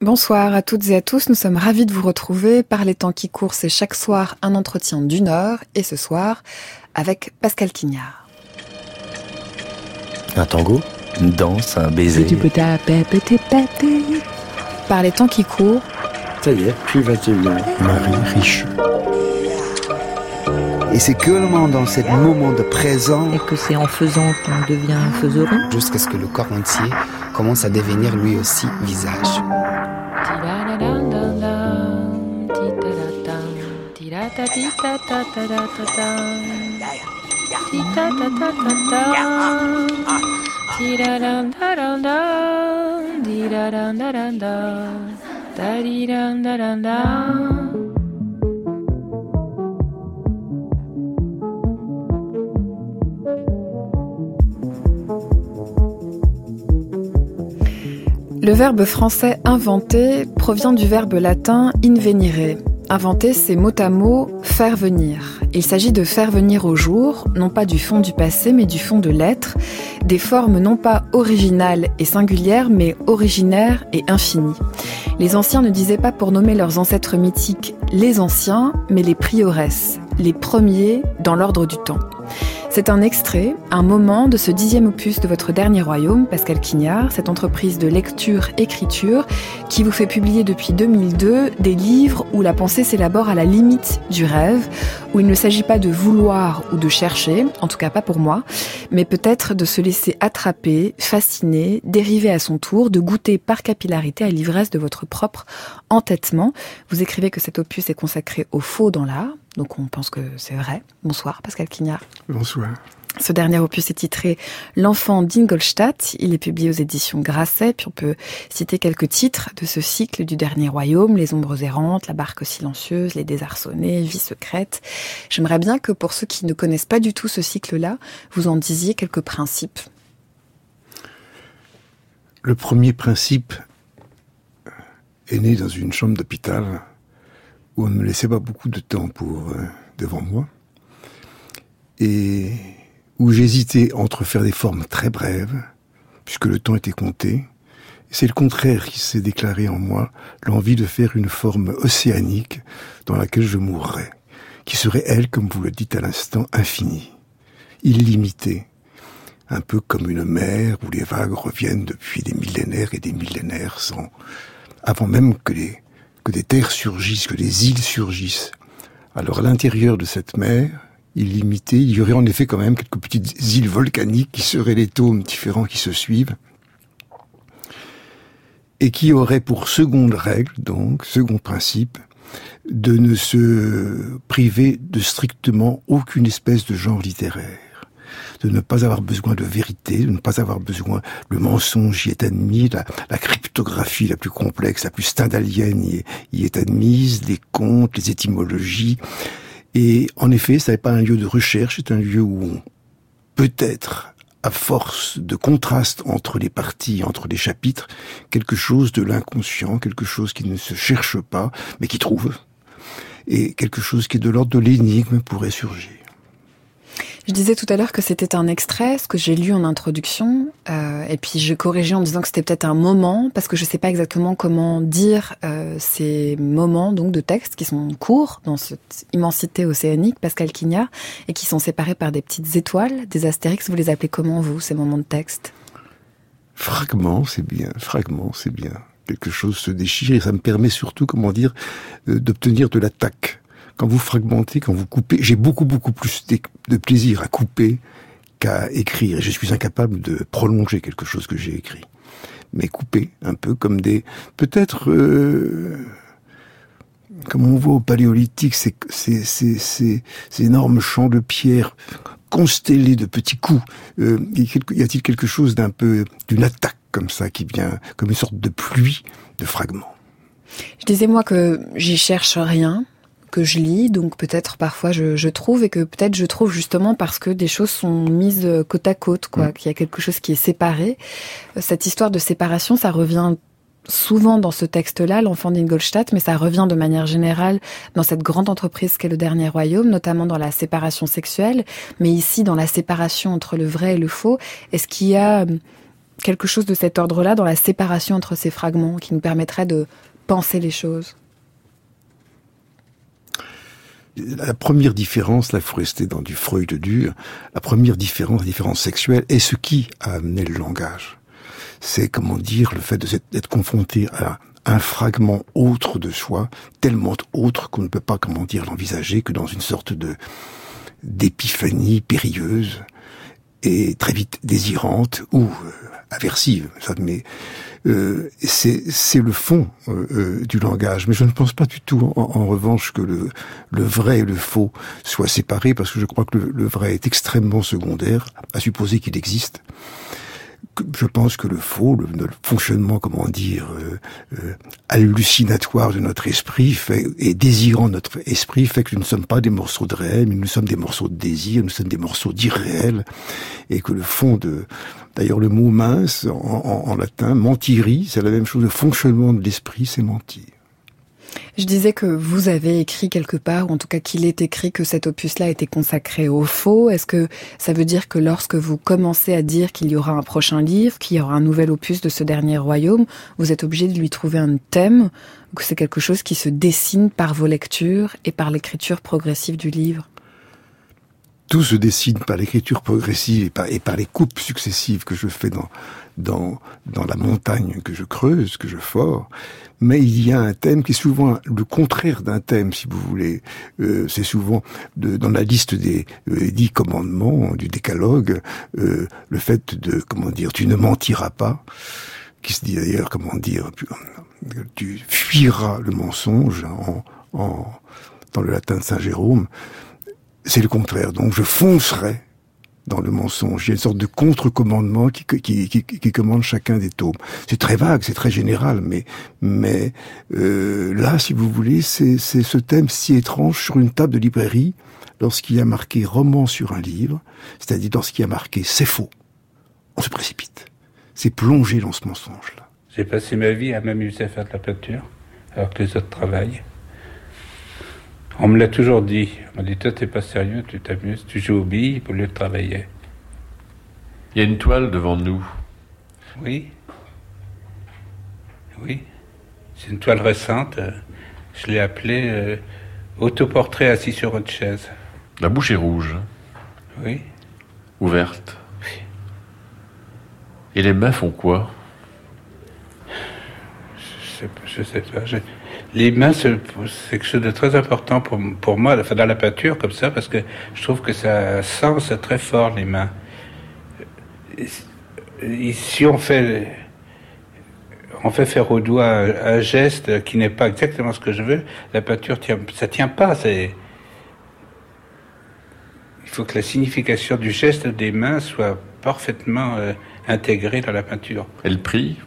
Bonsoir à toutes et à tous, nous sommes ravis de vous retrouver. Par les temps qui courent, c'est chaque soir un entretien d'1 heure, et ce soir, avec Pascal Quignard. Un tango, une danse, un baiser. Par les temps qui courent... Ça y est, puis 21h. Marie Riche. Et c'est que dans ce moment de présent... Et que c'est en faisant qu'on devient faiseron. Jusqu'à ce que le corps entier commence à devenir lui aussi visage. Le verbe français « inventer » provient du verbe latin « invenire ». Inventer, c'est mot à mot « faire venir ». Il s'agit de faire venir au jour, non pas du fond du passé, mais du fond de l'être, des formes non pas originales et singulières, mais originaires et infinies. Les anciens ne disaient pas pour nommer leurs ancêtres mythiques « les anciens », mais les priores, les premiers dans l'ordre du temps. C'est un extrait, un moment de ce 10e opus de votre dernier royaume, Pascal Quignard, cette entreprise de lecture-écriture qui vous fait publier depuis 2002 des livres où la pensée s'élabore à la limite du rêve, où il ne s'agit pas de vouloir ou de chercher, en tout cas pas pour moi, mais peut-être de se laisser attraper, fasciner, dériver à son tour, de goûter par capillarité à l'ivresse de votre propre entêtement. Vous écrivez que cet opus est consacré au faux dans l'art, donc on pense que c'est vrai. Bonsoir Pascal Quignard. Bonsoir. Ce dernier opus est titré « L'enfant d'Ingolstadt ». Il est publié aux éditions Grasset, puis on peut citer quelques titres de ce cycle du dernier royaume, Les ombres errantes, La barque silencieuse, Les désarçonnés, Vie secrète. J'aimerais bien que pour ceux qui ne connaissent pas du tout ce cycle-là, vous en disiez quelques principes. Le premier principe est né dans une chambre d'hôpital où on ne me laissait pas beaucoup de temps devant moi, et où j'hésitais entre faire des formes très brèves, puisque le temps était compté. Et c'est le contraire qui s'est déclaré en moi, l'envie de faire une forme océanique dans laquelle je mourrais, qui serait, elle, comme vous le dites à l'instant, infinie, illimitée, un peu comme une mer où les vagues reviennent depuis des millénaires et des millénaires avant même que des terres surgissent, que des îles surgissent. Alors à l'intérieur de cette mer illimitée, il y aurait en effet quand même quelques petites îles volcaniques qui seraient les tômes différents qui se suivent et qui auraient pour seconde règle, donc, second principe, de ne se priver de strictement aucune espèce de genre littéraire, de ne pas avoir besoin de vérité, de ne pas avoir besoin, le mensonge y est admis, la cryptographie la plus complexe, la plus stendhalienne y est admise, les contes, les étymologies. Et en effet, ça n'est pas un lieu de recherche, c'est un lieu où peut-être, à force de contraste entre les parties, entre les chapitres, quelque chose de l'inconscient, quelque chose qui ne se cherche pas, mais qui trouve, et quelque chose qui est de l'ordre de l'énigme pourrait surgir. Je disais tout à l'heure que c'était un extrait, ce que j'ai lu en introduction, et puis je corrigeais en disant que c'était peut-être un moment, parce que je ne sais pas exactement comment dire ces moments donc de texte qui sont courts dans cette immensité océanique, Pascal Quignard, et qui sont séparés par des petites étoiles, des astérix. Vous les appelez comment, vous, ces moments de texte ? Fragments, c'est bien. Fragments, c'est bien. Quelque chose se déchire, et ça me permet surtout, d'obtenir de l'attaque. Quand vous fragmentez, quand vous coupez, j'ai beaucoup plus de plaisir à couper qu'à écrire. Et je suis incapable de prolonger quelque chose que j'ai écrit. Mais couper, un peu comme peut-être, comme on voit au Paléolithique, ces énormes champs de pierre constellés de petits coups. Y a-t-il quelque chose d'une attaque comme ça qui vient, comme une sorte de pluie de fragments? Je disais moi que j'y cherche rien, que je lis, donc peut-être parfois je trouve, et que peut-être je trouve justement parce que des choses sont mises côte à côte, qu'il y a quelque chose qui est séparé. Cette histoire de séparation, ça revient souvent dans ce texte-là, l'enfant d'Ingolstadt, mais ça revient de manière générale dans cette grande entreprise qu'est le dernier royaume, notamment dans la séparation sexuelle, mais ici dans la séparation entre le vrai et le faux. Est-ce qu'il y a quelque chose de cet ordre-là dans la séparation entre ces fragments qui nous permettrait de penser les choses? La première différence, là, il faut rester dans du Freud dur, la différence sexuelle, est ce qui a amené le langage. C'est, comment dire, le fait d'être confronté à un fragment autre de soi, tellement autre qu'on ne peut pas, comment dire, l'envisager que dans une sorte d'épiphanie périlleuse et très vite désirante ou aversive. Mais c'est le fond du langage. Mais je ne pense pas du tout, en revanche, que le vrai et le faux soient séparés, parce que je crois que le vrai est extrêmement secondaire, à supposer qu'il existe. Je pense que le faux, le fonctionnement, comment dire, hallucinatoire de notre esprit et désirant de notre esprit fait que nous ne sommes pas des morceaux de réel, mais nous sommes des morceaux de désir, nous sommes des morceaux d'irréel, et que le fond d'ailleurs le mot mince, en latin, mentiri, c'est la même chose, le fonctionnement de l'esprit, c'est mentir. Je disais que vous avez écrit quelque part, ou en tout cas qu'il est écrit que cet opus-là était consacré au faux. Est-ce que ça veut dire que lorsque vous commencez à dire qu'il y aura un prochain livre, qu'il y aura un nouvel opus de ce dernier royaume, vous êtes obligé de lui trouver un thème, ou que c'est quelque chose qui se dessine par vos lectures et par l'écriture progressive du livre? Tout se dessine par l'écriture progressive et par les coupes successives que je fais dans la montagne que je creuse, que je fore. Mais il y a un thème qui est souvent le contraire d'un thème, si vous voulez. C'est souvent dans la liste des 10 commandements du décalogue, le fait de, comment dire, tu ne mentiras pas, qui se dit d'ailleurs, comment dire, tu fuiras le mensonge dans le latin de Saint Jérôme. C'est le contraire. Donc je foncerai dans le mensonge. Il y a une sorte de contre-commandement qui commande chacun des tomes. C'est très vague, c'est très général, mais là, si vous voulez, c'est ce thème si étrange sur une table de librairie, lorsqu'il y a marqué roman sur un livre, c'est-à-dire lorsqu'il y a marqué c'est faux, on se précipite. C'est plongé dans ce mensonge-là. J'ai passé ma vie à m'amuser à faire de la peinture, alors que les autres travaillent. On me l'a toujours dit. On m'a dit, toi, t'es pas sérieux, tu t'amuses, tu joues aux billes au lieu de travailler. Il y a une toile devant nous. Oui. Oui. C'est une toile récente. Je l'ai appelée autoportrait assis sur une chaise. La bouche est rouge. Oui. Ouverte. Oui. Et les mains font quoi? Je sais pas. Les mains, c'est quelque chose de très important pour moi, enfin dans la peinture comme ça, parce que je trouve que ça sens très fort, les mains. Si on fait faire au doigt un geste qui n'est pas exactement ce que je veux, la peinture tient pas. Il faut que la signification du geste des mains soit parfaitement intégrée dans la peinture. Elle prie?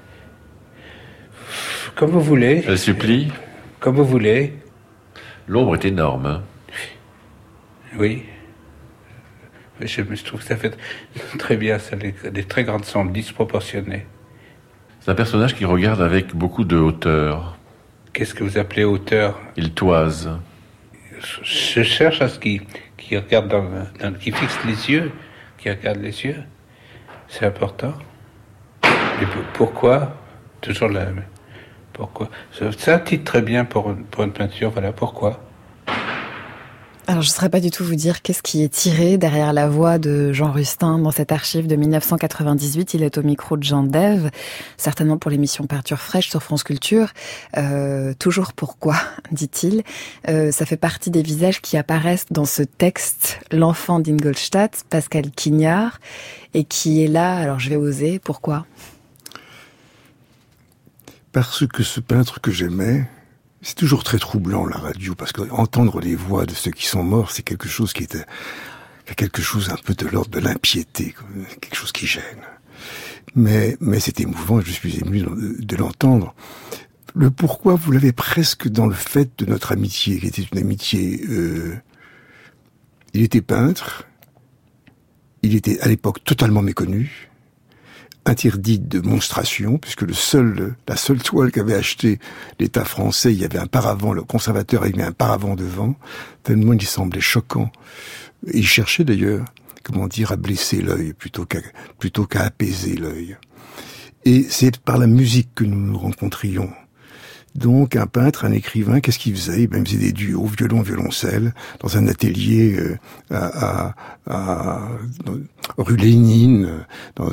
Comme vous voulez. Elle supplie? Comme vous voulez. L'ombre est énorme, hein? Oui. Je trouve que ça fait très bien, ça, des très grandes sombres, disproportionnées. C'est un personnage qui regarde avec beaucoup de hauteur. Qu'est-ce que vous appelez hauteur? Il toise. Je cherche à ce qui regarde qui fixe les yeux, qui regarde les yeux. C'est important. Et pourquoi? Toujours la même. Pourquoi? C'est un titre très bien pour une peinture, voilà, pourquoi? Alors je ne saurais pas du tout vous dire qu'est-ce qui est tiré derrière la voix de Jean Rustin dans cette archive de 1998. Il est au micro de Jean Dève, certainement pour l'émission Peinture fraîche sur France Culture. Toujours pourquoi, dit-il. Ça fait partie des visages qui apparaissent dans ce texte, L'enfant d'Ingolstadt, Pascal Quignard, et qui est là, alors je vais oser, pourquoi? Parce que ce peintre que j'aimais, c'est toujours très troublant la radio, parce que entendre les voix de ceux qui sont morts, c'est quelque chose qui était quelque chose un peu de l'ordre de l'impiété, quelque chose qui gêne. Mais c'est émouvant, et je suis ému de l'entendre. Le pourquoi, vous l'avez presque dans le fait de notre amitié, qui était une amitié. Il était peintre, il était à l'époque totalement méconnu, interdit de monstration, puisque la seule toile qu'avait acheté l'État français, il y avait un paravent, le conservateur avait mis un paravent devant, tellement il semblait choquant. Et il cherchait d'ailleurs à blesser l'œil plutôt qu'à apaiser l'œil. Et c'est par la musique que nous nous rencontrions. Donc, un peintre, un écrivain, qu'est-ce qu'il faisait? Il faisait des duos, violon-violoncelle, dans un atelier rue Lénine,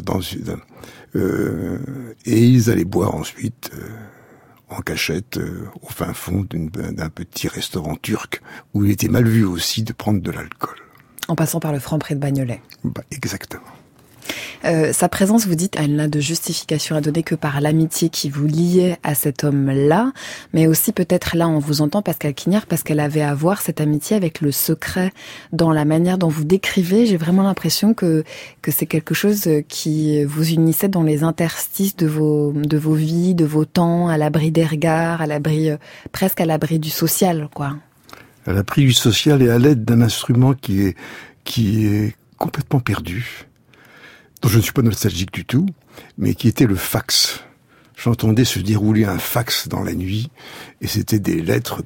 et ils allaient boire ensuite en cachette au fin fond d'un petit restaurant turc où il était mal vu aussi de prendre de l'alcool. En passant par le Franprix de Bagnolet. Exactement. Sa présence, vous dites, elle n'a de justification à donner que par l'amitié qui vous liait à cet homme-là, mais aussi peut-être là, on vous entend, Pascale Quignard, parce qu'elle avait à voir cette amitié avec le secret. Dans la manière dont vous décrivez, j'ai vraiment l'impression que c'est quelque chose qui vous unissait dans les interstices de vos vies, de vos temps, à l'abri des regards, presque à l'abri du social, quoi. À l'abri du social et à l'aide d'un instrument qui est complètement perdu, dont je ne suis pas nostalgique du tout, mais qui était le fax. J'entendais se dérouler un fax dans la nuit, et c'était des lettres,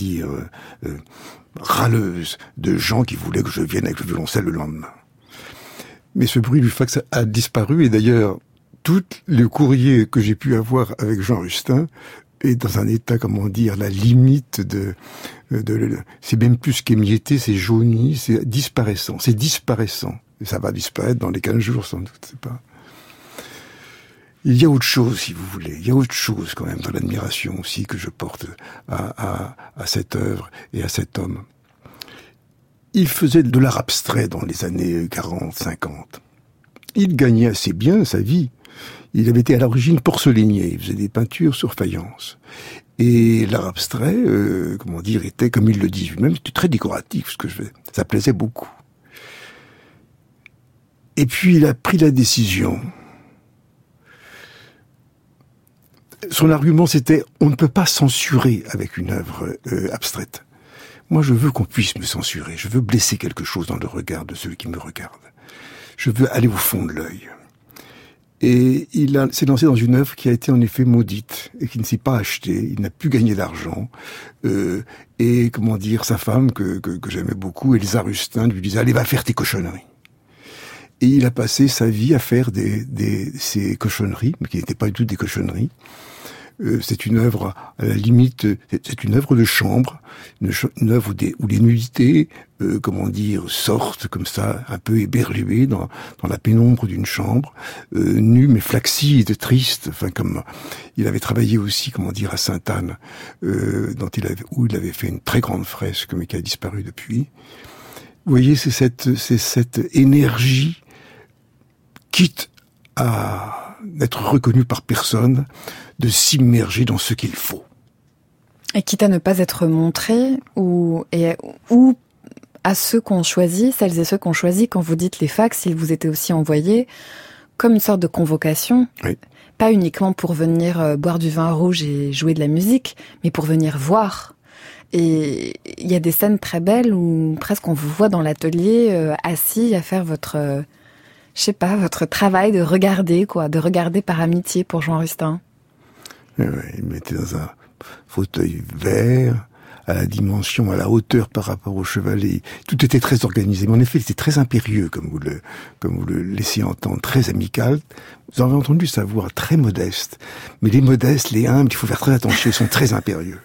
râleuses, de gens qui voulaient que je vienne avec le violoncelle le lendemain. Mais ce bruit du fax a disparu, et d'ailleurs, tout le courrier que j'ai pu avoir avec Jean Rustin est dans un état, la limite c'est même plus qu'émietté, c'est jauni, c'est disparaissant. Et ça va disparaître dans les 15 jours, sans doute, c'est pas. Il y a autre chose, si vous voulez. Il y a autre chose, quand même, dans l'admiration aussi que je porte à cette œuvre et à cet homme. Il faisait de l'art abstrait dans les années 40, 50. Il gagnait assez bien sa vie. Il avait été à l'origine porcelainier. Il faisait des peintures sur faïence. Et l'art abstrait, était, comme il le dit lui-même, c'était très décoratif, ce que je faisais. Ça plaisait beaucoup. Et puis il a pris la décision. Son argument c'était on ne peut pas censurer avec une œuvre abstraite. Moi je veux qu'on puisse me censurer, je veux blesser quelque chose dans le regard de ceux qui me regardent. Je veux aller au fond de l'œil. Et il s'est lancé dans une œuvre qui a été en effet maudite et qui ne s'est pas achetée, il n'a plus gagné d'argent. Et sa femme que j'aimais beaucoup, Elsa Rustin, lui disait allez va faire tes cochonneries. Et il a passé sa vie à faire ces cochonneries, mais qui n'étaient pas du tout des cochonneries. C'est une œuvre, à la limite, c'est une œuvre de chambre, une œuvre où les nudités, sortent comme ça, un peu éberluées dans la pénombre d'une chambre, nues mais flaxides, tristes. Enfin, comme il avait travaillé aussi, à Sainte-Anne, où il avait fait une très grande fresque, mais qui a disparu depuis. Vous voyez, c'est cette énergie, quitte à n'être reconnue par personne, de s'immerger dans ce qu'il faut. Et quitte à ne pas être montré, ou à ceux qu'on choisit, celles et ceux qu'on choisit, quand vous dites les fax, ils vous étaient aussi envoyés comme une sorte de convocation. Oui. Pas uniquement pour venir boire du vin rouge et jouer de la musique, mais pour venir voir. Et il y a des scènes très belles où presque on vous voit dans l'atelier assis à faire votre travail de regarder par amitié pour Jean Rustin. Il me mettait dans un fauteuil vert, à la dimension, à la hauteur par rapport au chevalet. Tout était très organisé. Mais en effet, il était très impérieux, comme vous le laissiez entendre, très amical. Vous avez entendu sa voix très modeste. Mais les modestes, les humbles, il faut faire très attention, ils sont très impérieux.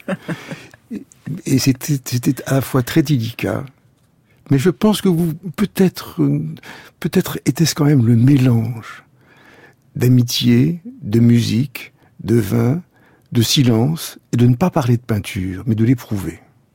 Et c'était à la fois très délicat. Mais je pense que peut-être était-ce quand même le mélange d'amitié, de musique, de vin, de silence, et de ne pas parler de peinture, mais de l'éprouver.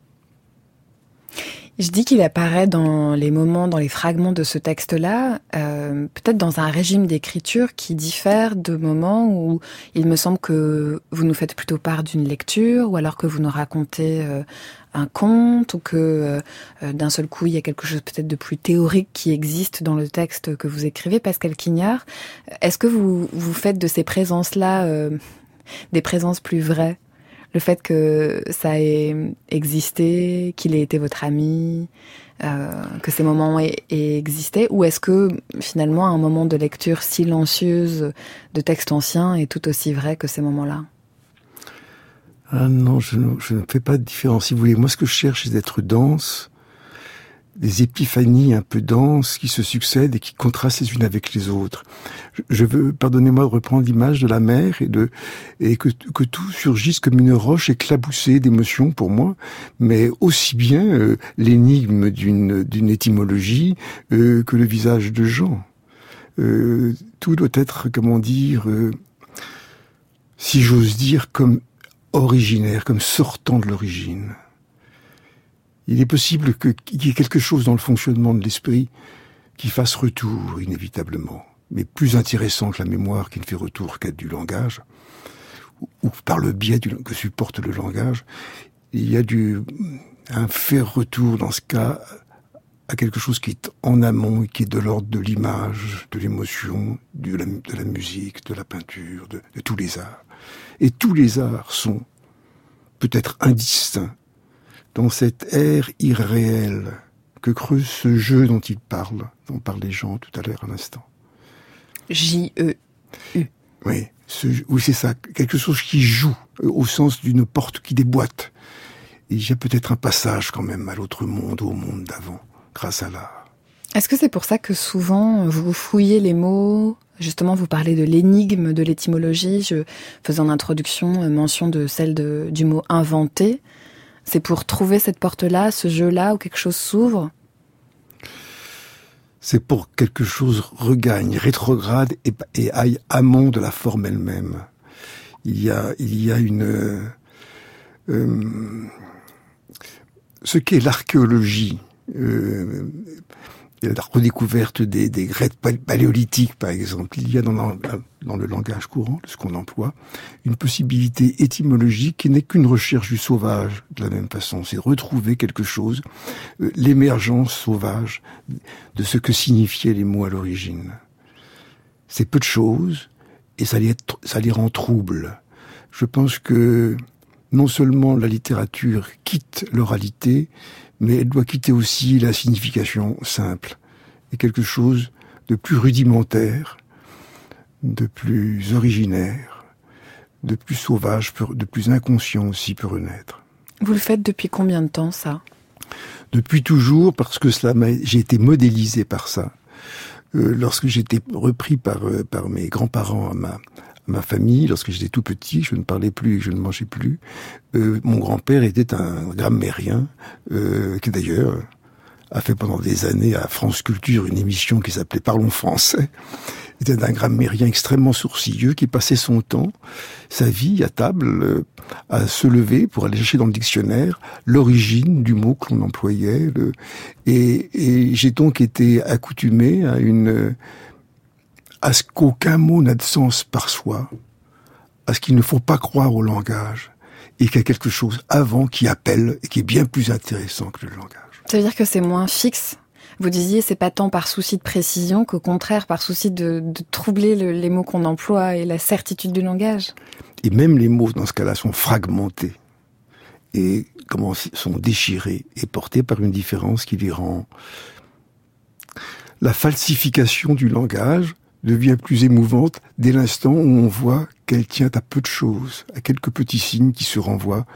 Je dis qu'il apparaît dans les fragments de ce texte-là, peut-être dans un régime d'écriture qui diffère de moments où il me semble que vous nous faites plutôt part d'une lecture, ou alors que vous nous racontez un conte, ou que d'un seul coup il y a quelque chose peut-être de plus théorique qui existe dans le texte que vous écrivez, Pascale Quignard. Est-ce que vous faites de ces présences-là des présences plus vraies? Le fait que ça ait existé, qu'il ait été votre ami, que ces moments aient existé, ou est-ce que finalement un moment de lecture silencieuse de textes anciens est tout aussi vrai que ces moments-là? Ah non, je ne fais pas de différence. Si vous voulez, moi ce que je cherche c'est d'être dense des épiphanies un peu denses qui se succèdent et qui contrastent les unes avec les autres. Je veux, pardonnez-moi de reprendre l'image de la mer et que tout surgisse comme une roche éclaboussée d'émotions pour moi, mais aussi bien l'énigme d'une étymologie que le visage de Jean. Tout doit être, comment dire, si j'ose dire, comme originaire, comme sortant de l'origine. Il est possible qu'il y ait quelque chose dans le fonctionnement de l'esprit qui fasse retour, inévitablement, mais plus intéressant que la mémoire qui ne fait retour qu'à du langage, ou par le biais que supporte le langage. Il y a un faire retour, dans ce cas, à quelque chose qui est en amont et qui est de l'ordre de l'image, de l'émotion, de la musique, de la peinture, de tous les arts. Et tous les arts sont peut-être indistincts dans cette ère irréelle que creuse ce jeu dont dont parlaient Jean tout à l'heure à l'instant. J-E-U. Oui, c'est ça, quelque chose qui joue, au sens d'une porte qui déboîte. Et il y a peut-être un passage quand même à l'autre monde, au monde d'avant, grâce à l'art. Est-ce que c'est pour ça que souvent vous fouillez les mots ? Justement, vous parlez de l'énigme, de l'étymologie. Je faisais en introduction mention de celle du mot « inventer ». C'est pour trouver cette porte-là, ce jeu-là, où quelque chose s'ouvre ? C'est pour que quelque chose regagne, rétrograde et aille amont de la forme elle-même. Il y a ce qu'est l'archéologie, la redécouverte des grottes paléolithiques, par exemple. Il y a dans le langage courant, ce qu'on emploie, une possibilité étymologique qui n'est qu'une recherche du sauvage, de la même façon. C'est retrouver quelque chose, l'émergence sauvage de ce que signifiaient les mots à l'origine. C'est peu de choses, et ça les rend troubles. Je pense que non seulement la littérature quitte l'oralité, mais elle doit quitter aussi la signification simple, et quelque chose de plus rudimentaire, de plus originaire, de plus sauvage, de plus inconscient aussi peut renaître. Vous le faites depuis combien de temps, ça ? Depuis toujours, parce que j'ai été modélisé par ça. Lorsque j'étais repris par mes grands-parents à ma famille, lorsque j'étais tout petit, je ne parlais plus et je ne mangeais plus. Mon grand-père était un grammairien, qui d'ailleurs a fait pendant des années à France Culture une émission qui s'appelait Parlons français. Il était un grammairien extrêmement sourcilleux qui passait son temps, sa vie à table, à se lever pour aller chercher dans le dictionnaire l'origine du mot que l'on employait. Et j'ai donc été accoutumé à ce qu'aucun mot n'a de sens par soi, à ce qu'il ne faut pas croire au langage, et qu'il y a quelque chose avant qui appelle et qui est bien plus intéressant que le langage. Ça veut dire que c'est moins fixe ? Vous disiez, c'est pas tant par souci de précision qu'au contraire par souci de troubler les mots qu'on emploie et la certitude du langage. Et même les mots, dans ce cas-là, sont fragmentés et sont déchirés et portés par une différence qui les rend... La falsification du langage devient plus émouvante dès l'instant où on voit qu'elle tient à peu de choses, à quelques petits signes qui se renvoient.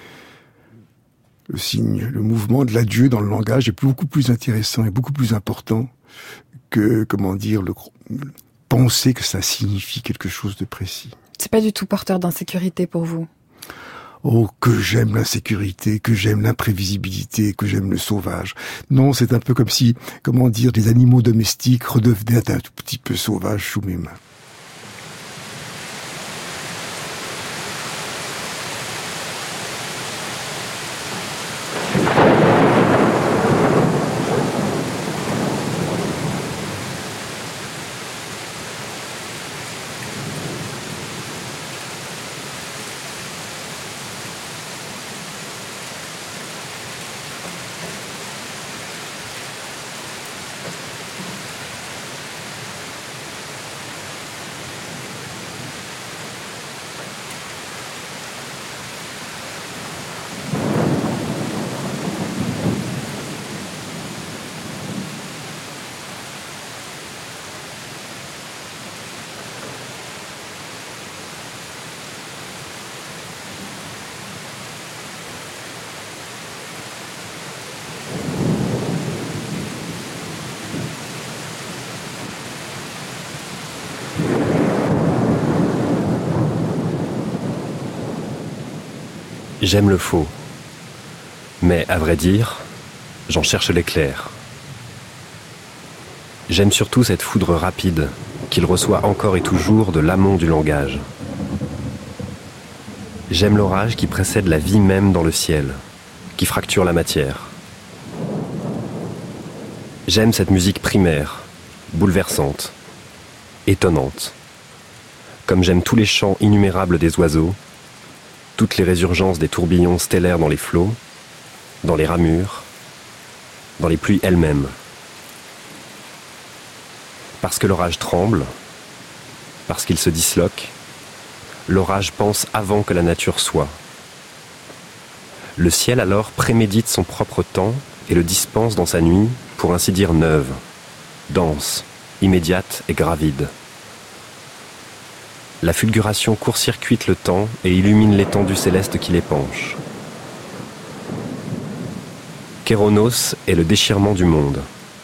Le mouvement de l'adieu dans le langage est beaucoup plus intéressant et beaucoup plus important que, penser que ça signifie quelque chose de précis. C'est pas du tout porteur d'insécurité pour vous ? Oh, que j'aime l'insécurité, que j'aime l'imprévisibilité, que j'aime le sauvage. Non, c'est un peu comme si, les animaux domestiques redevenaient un tout petit peu sauvages sous mes mains. J'aime le faux. Mais à vrai dire, j'en cherche l'éclair. J'aime surtout cette foudre rapide qu'il reçoit encore et toujours de l'amont du langage. J'aime l'orage qui précède la vie même dans le ciel, qui fracture la matière. J'aime cette musique primaire, bouleversante, étonnante. Comme j'aime tous les chants innumérables des oiseaux, toutes les résurgences des tourbillons stellaires dans les flots, dans les ramures, dans les pluies elles-mêmes. Parce que l'orage tremble, parce qu'il se disloque, l'orage pense avant que la nature soit. Le ciel alors prémédite son propre temps et le dispense dans sa nuit, pour ainsi dire neuve, dense, immédiate et gravide. La fulguration court-circuite le temps et illumine l'étendue céleste qui l'épanche. Kéronos est le déchirement du monde.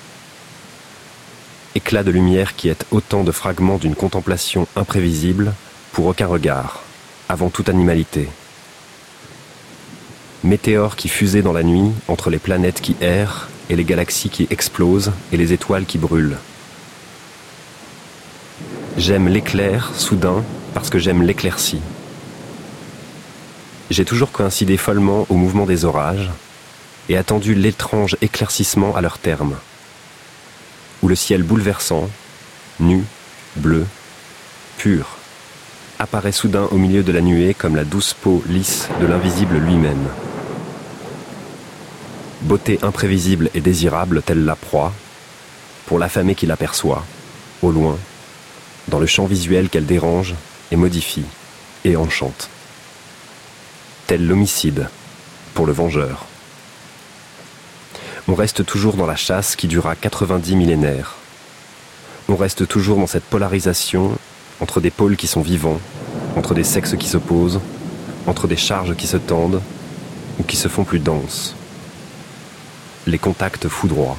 Éclat de lumière qui est autant de fragments d'une contemplation imprévisible pour aucun regard, avant toute animalité. Météore qui fusait dans la nuit entre les planètes qui errent et les galaxies qui explosent et les étoiles qui brûlent. J'aime l'éclair, soudain, parce que j'aime l'éclaircie. J'ai toujours coïncidé follement au mouvement des orages et attendu l'étrange éclaircissement à leur terme, où le ciel bouleversant, nu, bleu, pur, apparaît soudain au milieu de la nuée comme la douce peau lisse de l'invisible lui-même. Beauté imprévisible et désirable telle la proie, pour l'affamé qui l'aperçoit, au loin, dans le champ visuel qu'elle dérange et modifie et enchante. Tel l'homicide, pour le vengeur. On reste toujours dans la chasse qui dura 90 millénaires. On reste toujours dans cette polarisation entre des pôles qui sont vivants, entre des sexes qui s'opposent, entre des charges qui se tendent ou qui se font plus denses. Les contacts foudroient.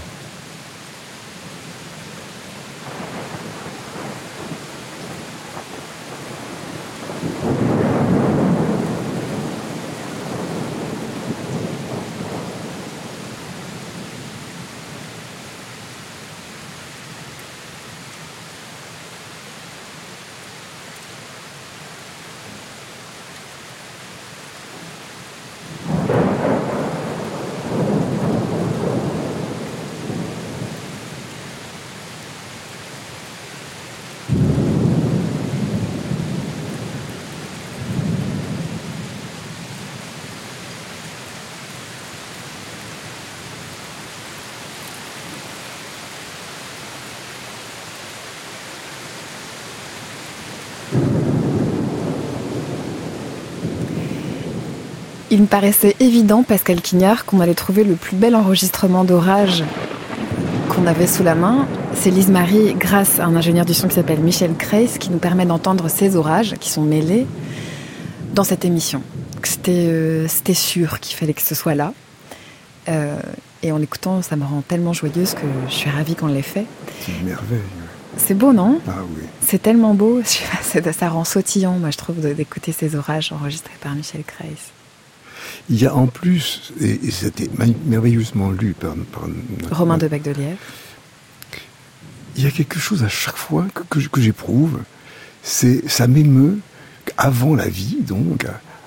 Il me paraissait évident, Pascal Quignard, qu'on allait trouver le plus bel enregistrement d'orage qu'on avait sous la main. C'est Lise Marie, grâce à un ingénieur du son qui s'appelle Michel Kreis, qui nous permet d'entendre ces orages qui sont mêlés dans cette émission. C'était sûr qu'il fallait que ce soit là. Et en l'écoutant, ça me rend tellement joyeuse que je suis ravie qu'on l'ait fait. C'est une merveille. C'est beau, non ? Ah oui. C'est tellement beau. Ça rend sautillant, moi, je trouve, d'écouter ces orages enregistrés par Michel Kreis. Il y a en plus, et c'était merveilleusement lu par Romain de Becdelièvre. Il y a quelque chose à chaque fois que j'éprouve, ça m'émeut, avant la vie donc,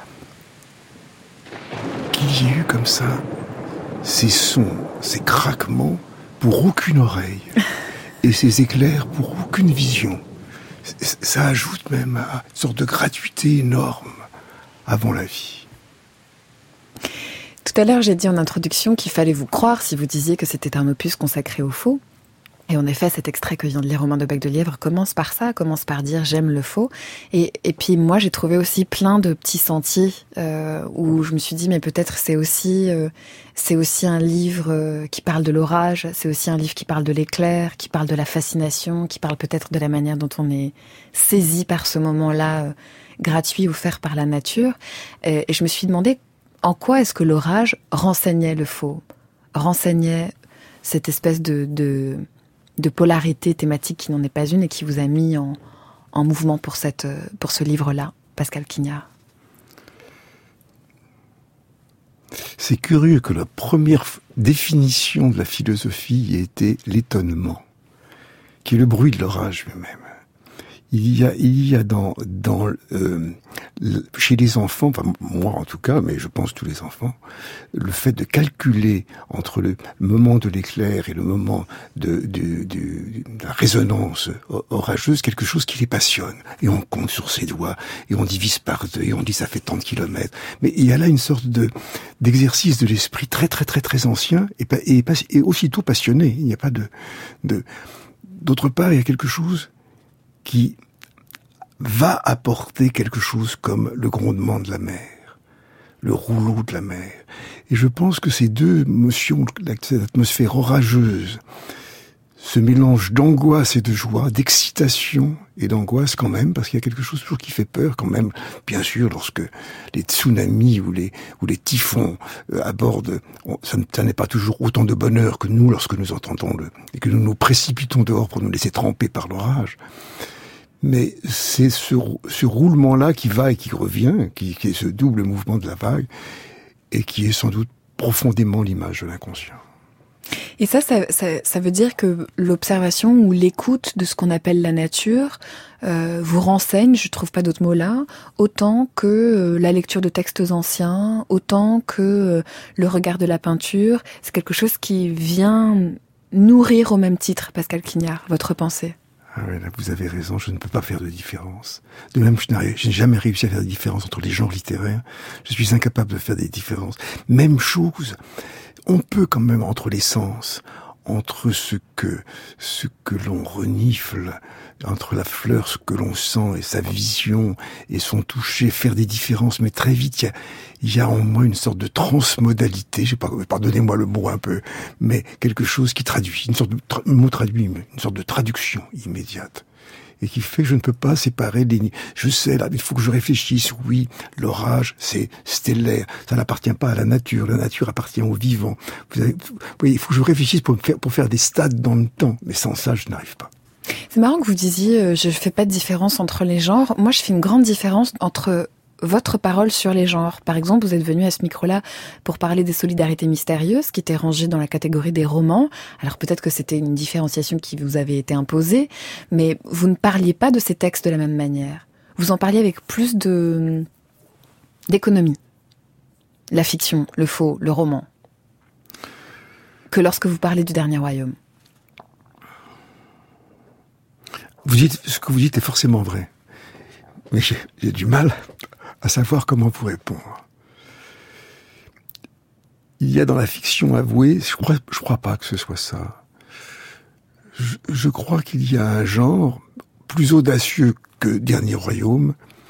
qu'il y ait eu comme ça ces sons, ces craquements pour aucune oreille, et ces éclairs pour aucune vision. Ça ajoute même à une sorte de gratuité énorme avant la vie. Tout à l'heure, j'ai dit en introduction qu'il fallait vous croire si vous disiez que c'était un opus consacré au faux. Et en effet, cet extrait que vient de lire Romain de Becdelièvre commence par ça, commence par dire « j'aime le faux ». Et puis moi, j'ai trouvé aussi plein de petits sentiers où je me suis dit « mais peut-être c'est aussi un livre qui parle de l'orage, c'est aussi un livre qui parle de l'éclair, qui parle de la fascination, qui parle peut-être de la manière dont on est saisi par ce moment-là gratuit offert par la nature ». Et je me suis demandé en quoi est-ce que l'orage renseignait le faux, renseignait cette espèce de polarité thématique qui n'en est pas une et qui vous a mis en mouvement pour ce livre-là, Pascal Quignard. C'est curieux que la première définition de la philosophie ait été l'étonnement, qui est le bruit de l'orage lui-même. Il y a chez les enfants, enfin moi en tout cas, mais je pense tous les enfants, le fait de calculer entre le moment de l'éclair et le moment de la résonance orageuse, quelque chose qui les passionne. Et on compte sur ses doigts, et on divise par 2, et on dit ça fait tant de kilomètres. Mais il y a là une sorte d'exercice de l'esprit très très très très ancien et aussitôt passionné. Il n'y a pas d'autre part, il y a quelque chose qui va apporter quelque chose comme le grondement de la mer, le rouleau de la mer. Et je pense que ces deux motions, cette atmosphère orageuse, ce mélange d'angoisse et de joie, d'excitation et d'angoisse quand même, parce qu'il y a quelque chose toujours qui fait peur quand même, bien sûr, lorsque les tsunamis ou les typhons abordent, ça n'est pas toujours autant de bonheur que nous lorsque nous entendons et que nous nous précipitons dehors pour nous laisser tremper par l'orage. Mais c'est ce roulement-là qui va et qui revient, qui est ce double mouvement de la vague, et qui est sans doute profondément l'image de l'inconscient. Et ça veut dire que l'observation ou l'écoute de ce qu'on appelle la nature vous renseigne, je trouve pas d'autre mot là, autant que la lecture de textes anciens, autant que le regard de la peinture. C'est quelque chose qui vient nourrir au même titre, Pascal Quignard, votre pensée. Ah oui, là, vous avez raison, je ne peux pas faire de différence. De même, je n'ai jamais réussi à faire de différence entre les genres littéraires. Je suis incapable de faire des différences. Même chose, on peut quand même, entre les sens, entre ce que l'on renifle, entre la fleur, ce que l'on sent et sa vision et son toucher, faire des différences. Mais très vite, il y a en moi une sorte de transmodalité, je sais pas, pardonnez-moi le mot un peu, mais quelque chose qui traduit, une sorte de mot traduit, une sorte de traduction immédiate. Et qui fait que je ne peux pas séparer les... Je sais, là, il faut que je réfléchisse. Oui, l'orage, c'est stellaire. Ça n'appartient pas à la nature. La nature appartient au vivant. Oui, il faut que je réfléchisse pour faire des stades dans le temps. Mais sans ça, je n'arrive pas. C'est marrant que vous disiez, je fais pas de différence entre les genres. Moi, je fais une grande différence entre votre parole sur les genres. Par exemple, vous êtes venu à ce micro-là pour parler des solidarités mystérieuses, qui étaient rangées dans la catégorie des romans. Alors peut-être que c'était une différenciation qui vous avait été imposée, mais vous ne parliez pas de ces textes de la même manière. Vous en parliez avec plus d'économie. La fiction, le faux, le roman. Que lorsque vous parlez du Dernier Royaume. Ce que vous dites est forcément vrai. Mais j'ai du mal à savoir comment vous répondre. Il y a dans la fiction avouée, je crois pas que ce soit ça. Je crois qu'il y a un genre plus audacieux que Dernier Royaume,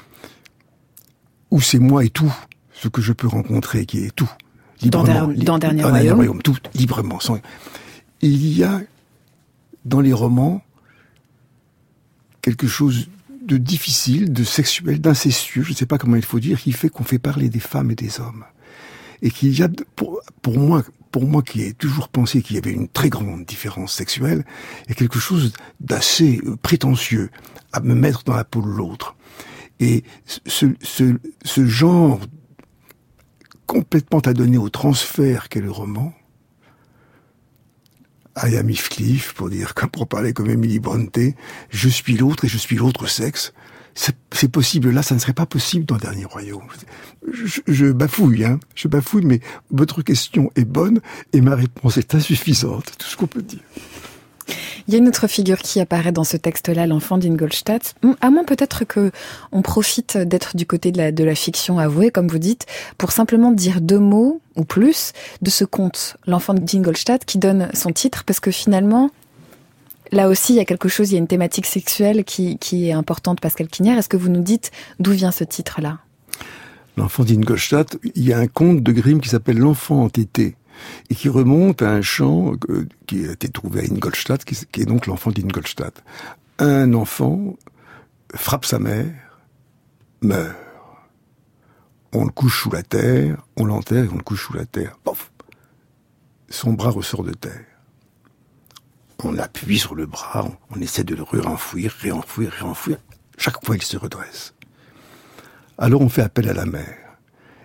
où c'est moi et tout, ce que je peux rencontrer, qui est tout. Librement, dans Dernier Royaume, tout, librement. Il y a, dans les romans, quelque chose de difficile, de sexuel, d'incestueux, je ne sais pas comment il faut dire, qui fait qu'on fait parler des femmes et des hommes. Et qu'il y a, pour moi qui ai toujours pensé qu'il y avait une très grande différence sexuelle, il y a quelque chose d'assez prétentieux à me mettre dans la peau de l'autre. Et ce genre complètement adonné au transfert qu'est le roman, I am Heathcliff, pour parler comme Emily Brontë, je suis l'autre et je suis l'autre sexe. C'est possible là, ça ne serait pas possible dans Dernier Royaume. Je bafouille, mais votre question est bonne et ma réponse est insuffisante, tout ce qu'on peut dire. Il y a une autre figure qui apparaît dans ce texte-là, l'enfant d'Ingolstadt. À moins peut-être que on profite d'être du côté de la fiction avouée, comme vous dites, pour simplement dire 2 mots ou plus de ce conte, l'enfant d'Ingolstadt, qui donne son titre, parce que finalement, là aussi, il y a quelque chose, il y a une thématique sexuelle qui est importante, Pascal Quignard. Est-ce que vous nous dites d'où vient ce titre-là ? L'enfant d'Ingolstadt, il y a un conte de Grimm qui s'appelle L'enfant entêté, et qui remonte à un chant qui a été trouvé à Ingolstadt, qui est donc l'enfant d'Ingolstadt. Un enfant frappe sa mère, meurt. On le couche sous la terre, on l'enterre et on le couche sous la terre. Pof ! Son bras ressort de terre. On appuie sur le bras, on essaie de le réenfouir. Chaque fois, il se redresse. Alors on fait appel à la mère.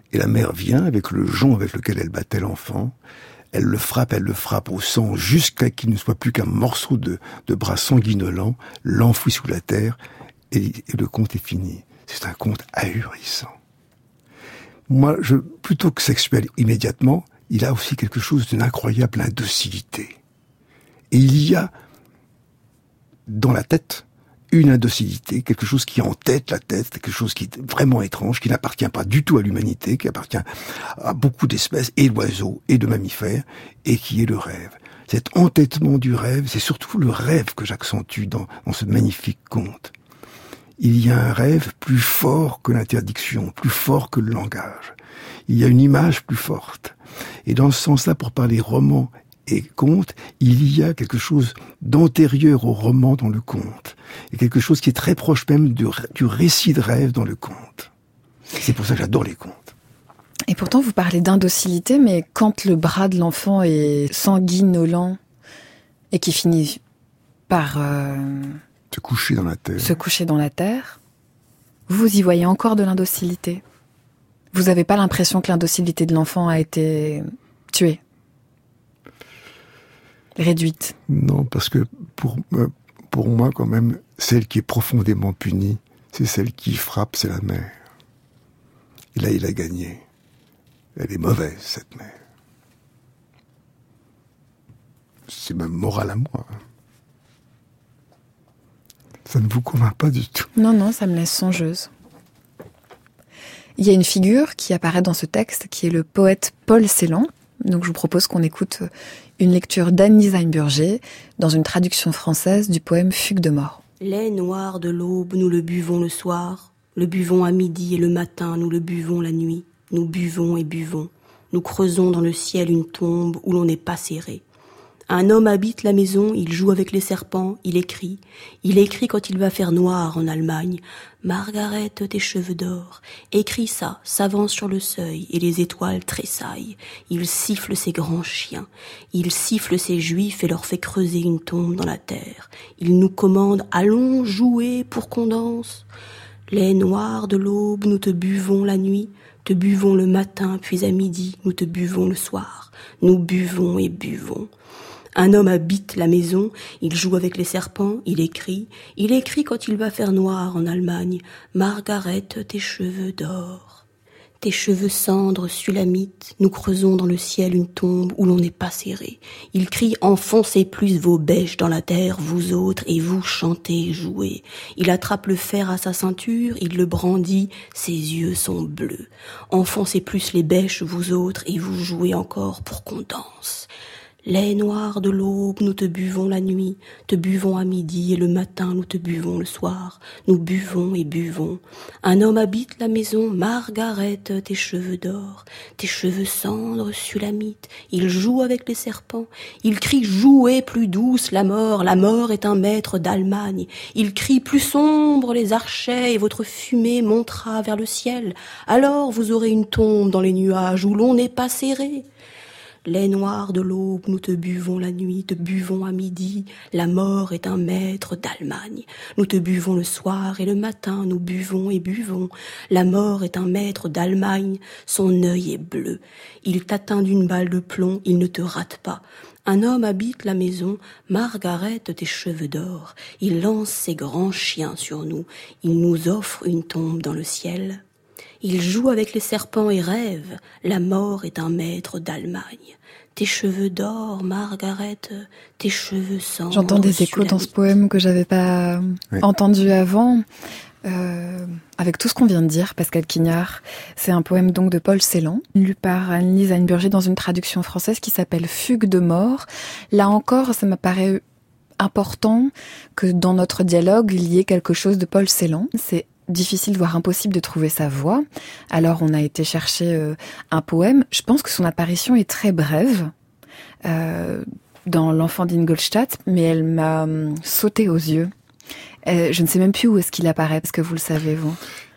Et la mère vient avec le jonc avec lequel elle battait l'enfant. Elle le frappe au sang jusqu'à qu'il ne soit plus qu'un morceau de bras sanguinolent, l'enfouit sous la terre, et le conte est fini. C'est un conte ahurissant. Moi, plutôt que sexuel immédiatement, il a aussi quelque chose d'une incroyable indocilité. Et il y a, dans la tête, une indocilité, quelque chose qui entête la tête, quelque chose qui est vraiment étrange, qui n'appartient pas du tout à l'humanité, qui appartient à beaucoup d'espèces, et d'oiseaux, et de mammifères, et qui est le rêve. Cet entêtement du rêve, c'est surtout le rêve que j'accentue dans ce magnifique conte. Il y a un rêve plus fort que l'interdiction, plus fort que le langage. Il y a une image plus forte. Et dans ce sens-là, pour parler roman et conte, il y a quelque chose d'antérieur au roman dans le conte. Et quelque chose qui est très proche même du récit de rêve dans le conte. C'est pour ça que j'adore les contes. Et pourtant, vous parlez d'indocilité, mais quand le bras de l'enfant est sanguinolent et qui finit par... Se coucher dans la terre. Vous y voyez encore de l'indocilité. Vous n'avez pas l'impression que l'indocilité de l'enfant a été tuée, réduite? Non, parce que pour moi, quand même, celle qui est profondément punie, c'est celle qui frappe, c'est la mère. Et là, il a gagné. Elle est mauvaise, cette mère. C'est ma morale à moi. Ça ne vous convainc pas du tout? Non, ça me laisse songeuse. Il y a une figure qui apparaît dans ce texte, qui est le poète Paul Celan. Donc je vous propose qu'on écoute une lecture d'Annie Zeinburger dans une traduction française du poème Fugue de mort. Lait noir de l'aube, nous le buvons le soir, le buvons à midi et le matin, nous le buvons la nuit. Nous buvons et buvons. Nous creusons dans le ciel une tombe où l'on n'est pas serré. Un homme habite la maison, il joue avec les serpents, il écrit. Il écrit quand il va faire noir en Allemagne. Margaret, tes cheveux d'or. Écrit ça, s'avance sur le seuil et les étoiles tressaillent. Il siffle ses grands chiens. Il siffle ses juifs et leur fait creuser une tombe dans la terre. Il nous commande, allons jouer pour qu'on danse. Lait noir de l'aube, nous te buvons la nuit. Te buvons le matin, puis à midi, nous te buvons le soir. Nous buvons et buvons. Un homme habite la maison, il joue avec les serpents, il écrit quand il va faire noir en Allemagne. Margaret, tes cheveux d'or. Tes cheveux cendres, sulamites, nous creusons dans le ciel une tombe où l'on n'est pas serré. Il crie, enfoncez plus vos bêches dans la terre, vous autres, et vous chantez, jouez. Il attrape le fer à sa ceinture, il le brandit, ses yeux sont bleus. Enfoncez plus les bêches, vous autres, et vous jouez encore pour qu'on danse. Lait noir de l'aube, nous te buvons la nuit, te buvons à midi et le matin, nous te buvons le soir. Nous buvons et buvons. Un homme habite la maison, Margaret, tes cheveux d'or, tes cheveux cendres, sulamites. Il joue avec les serpents. Il crie, jouez plus douce la mort est un maître d'Allemagne. Il crie, plus sombre les archets et votre fumée montera vers le ciel. Alors vous aurez une tombe dans les nuages où l'on n'est pas serré. Lait noir de l'aube, nous te buvons la nuit, te buvons à midi. La mort est un maître d'Allemagne. Nous te buvons le soir et le matin, nous buvons et buvons. La mort est un maître d'Allemagne, son œil est bleu. Il t'atteint d'une balle de plomb, il ne te rate pas. Un homme habite la maison, Margaret, tes cheveux d'or. Il lance ses grands chiens sur nous, il nous offre une tombe dans le ciel. Il joue avec les serpents et rêve, la mort est un maître d'Allemagne. Tes cheveux d'or, Margaret, tes cheveux cendres. J'entends des échos dans ce poème que j'avais pas entendu avant. Avec tout ce qu'on vient de dire, Pascal Quignard, c'est un poème donc de Paul Celan, lu par Annie Zeinburger dans une traduction française qui s'appelle Fugue de mort. Là encore, ça m'apparaît important que dans notre dialogue, il y ait quelque chose de Paul Celan. C'est difficile, voire impossible de trouver sa voix. Alors on a été chercher un poème. Je pense que son apparition est très brève dans L'Enfant d'Ingolstadt, mais elle m'a sauté aux yeux. Je ne sais même plus où est-ce qu'il apparaît. Est-ce que vous le savez, vous?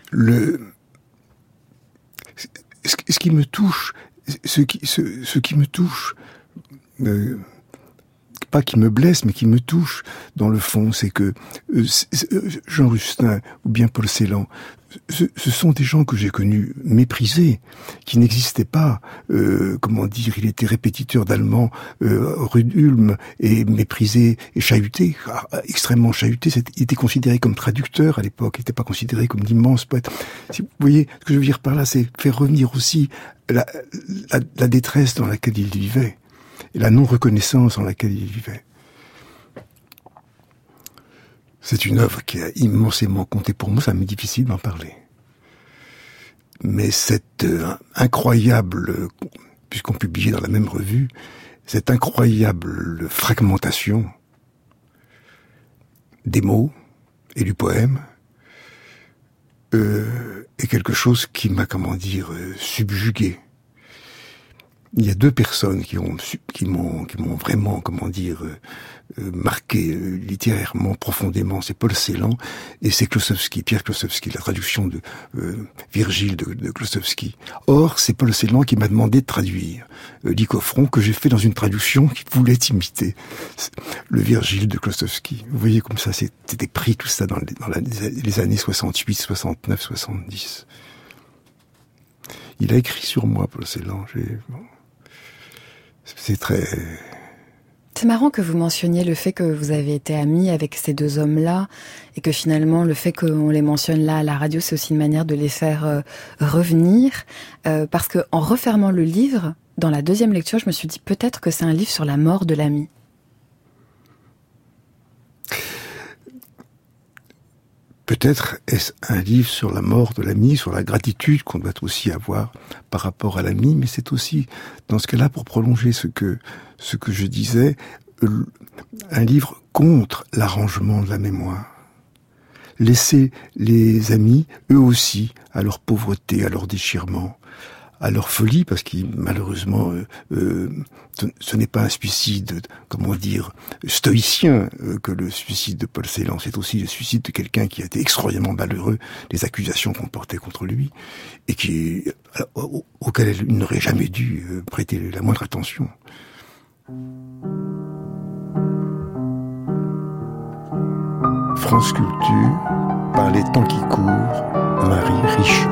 Ce qui me touche, ce qui me touche pas qui me blesse, mais qui me touche dans le fond. C'est que Jean Rustin ou bien Paul Celan, ce sont des gens que j'ai connus méprisés, qui n'existaient pas. Comment dire, il était répétiteur d'allemand rue d'Ulm et méprisé et chahuté, extrêmement chahuté. Il était considéré comme traducteur à l'époque, il n'était pas considéré comme d'immense poète. Si vous voyez, ce que je veux dire par là, c'est faire revenir aussi la détresse dans laquelle il vivait et la non-reconnaissance dans laquelle il vivait. C'est une œuvre qui a immensément compté pour moi, ça m'est difficile d'en parler. Mais cette incroyable, puisqu'on publiait dans la même revue, cette incroyable fragmentation des mots et du poème est quelque chose qui m'a, subjugué. Il y a deux personnes qui m'ont vraiment, marqué littérairement profondément. C'est Paul Celan et c'est Pierre Klossowski, la traduction de Virgile de Klossowski. Or, c'est Paul Celan qui m'a demandé de traduire Lycophron, que j'ai fait dans une traduction qui voulait imiter le Virgile de Klossowski. Vous voyez comme ça, c'était pris tout ça dans les années 68, 69, 70. Il a écrit sur moi, Paul Celan. C'est très... C'est marrant que vous mentionniez le fait que vous avez été amis avec ces deux hommes-là et que finalement le fait qu'on les mentionne là à la radio, c'est aussi une manière de les faire revenir. Parce que en refermant le livre, dans la deuxième lecture, je me suis dit peut-être que c'est un livre sur la mort de l'ami. Peut-être est-ce un livre sur la mort de l'ami, sur la gratitude qu'on doit aussi avoir par rapport à l'ami, mais c'est aussi, dans ce cas-là, pour prolonger ce que je disais, un livre contre l'arrangement de la mémoire. Laisser les amis, eux aussi, à leur pauvreté, à leur déchirement, à leur folie, parce que malheureusement, ce n'est pas un suicide, stoïcien que le suicide de Paul Celan. C'est aussi le suicide de quelqu'un qui a été extraordinairement malheureux des accusations qu'on portait contre lui et auquel il n'aurait jamais dû prêter la moindre attention. France Culture, par les temps qui courent, Marie Riche.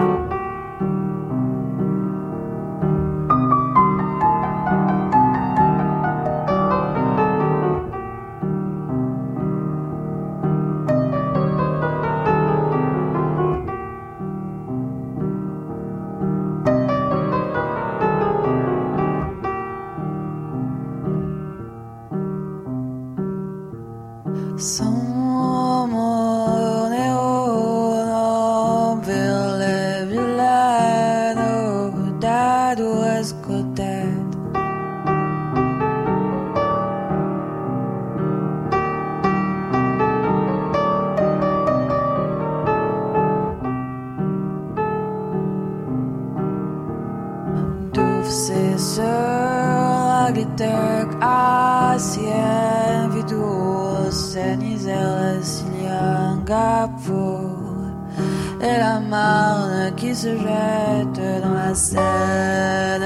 Et la Marne qui se jette dans la Seine.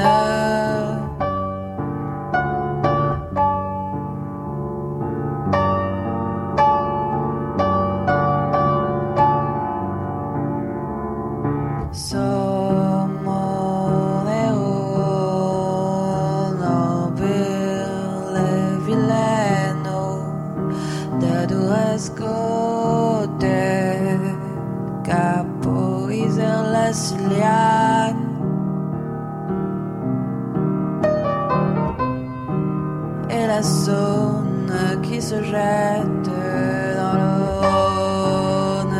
Et la Saône qui se jette dans le Rhône.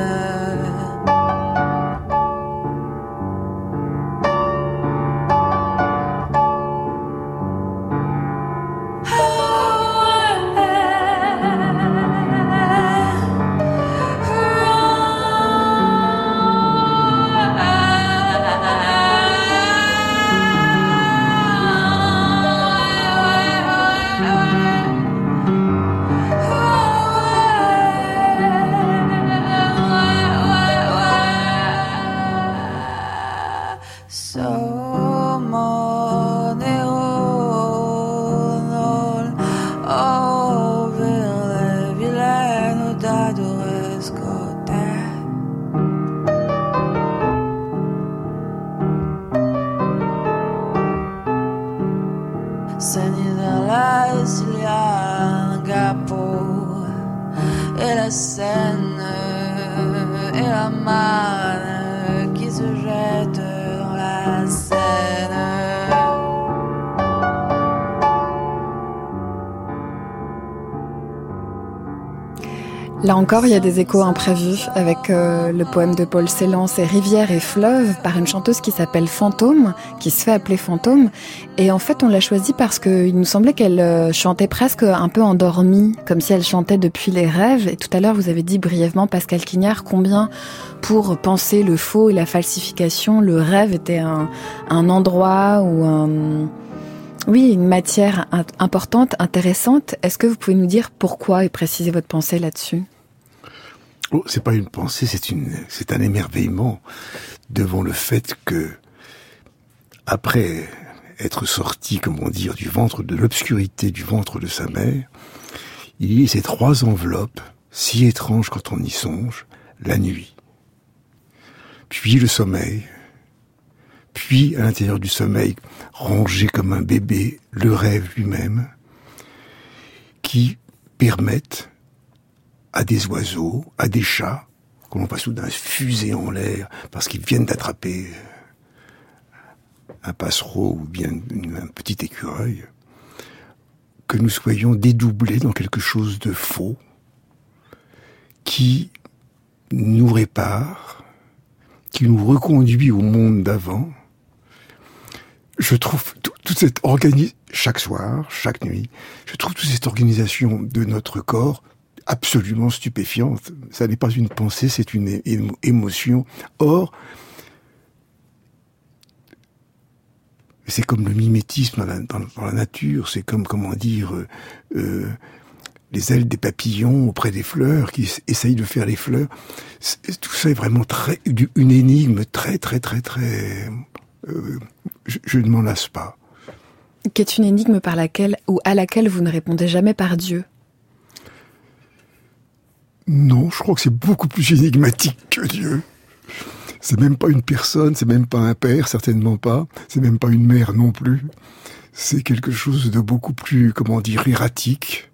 Oh Seigneur là, il y a un capot, et la Seine, et la Marne qui se jette dans la Seine. Là encore, il y a des échos imprévus avec le poème de Paul Celan, c'est Rivières et fleuves, par une chanteuse qui s'appelle Fantôme, qui se fait appeler Fantôme. Et en fait, on l'a choisie parce qu'il nous semblait qu'elle chantait presque un peu endormie, comme si elle chantait depuis les rêves. Et tout à l'heure, vous avez dit brièvement, Pascal Quignard, combien pour penser le faux et la falsification, le rêve était un endroit ou oui, une matière importante, intéressante. Est-ce que vous pouvez nous dire pourquoi et préciser votre pensée là-dessus ? Oh, c'est pas une pensée, c'est un émerveillement devant le fait que, après être sorti, comment dire, du ventre de l'obscurité du ventre de sa mère, il y a ces 3 enveloppes, si étranges quand on y songe, la nuit, puis le sommeil, puis à l'intérieur du sommeil, rangé comme un bébé, le rêve lui-même, qui permettent à des oiseaux, à des chats, que l'on va soudain fuser en l'air parce qu'ils viennent d'attraper un passereau ou bien un petit écureuil, que nous soyons dédoublés dans quelque chose de faux qui nous répare, qui nous reconduit au monde d'avant. Je trouve toute cette organisation, chaque soir, chaque nuit, je trouve toute cette organisation de notre corps absolument stupéfiante. Ça n'est pas une pensée, c'est une émotion. Or, c'est comme le mimétisme dans la nature, c'est comme, comment dire, les ailes des papillons auprès des fleurs, qui essayent de faire les fleurs. Tout ça est vraiment une énigme très... je ne m'en lasse pas. Qu'est une énigme par laquelle ou à laquelle vous ne répondez jamais par Dieu ? Non, je crois que c'est beaucoup plus énigmatique que Dieu. C'est même pas une personne, c'est même pas un père, certainement pas. C'est même pas une mère non plus. C'est quelque chose de beaucoup plus, comment dire, erratique.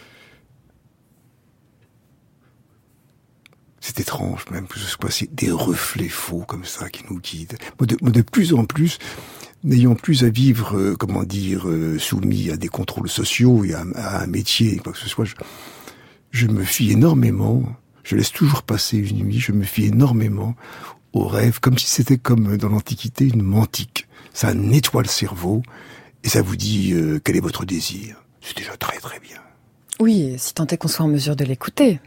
C'est étrange même que ce soit des reflets faux comme ça qui nous guident. Moi, de plus en plus, n'ayant plus à vivre, comment dire, soumis à des contrôles sociaux et à un métier, quoi que ce soit, je me fie énormément, je laisse toujours passer une nuit, je me fie énormément aux rêves, comme si c'était comme dans l'Antiquité une mantique. Ça nettoie le cerveau et ça vous dit quel est votre désir. C'est déjà très très bien. Oui, si tant est qu'on soit en mesure de l'écouter.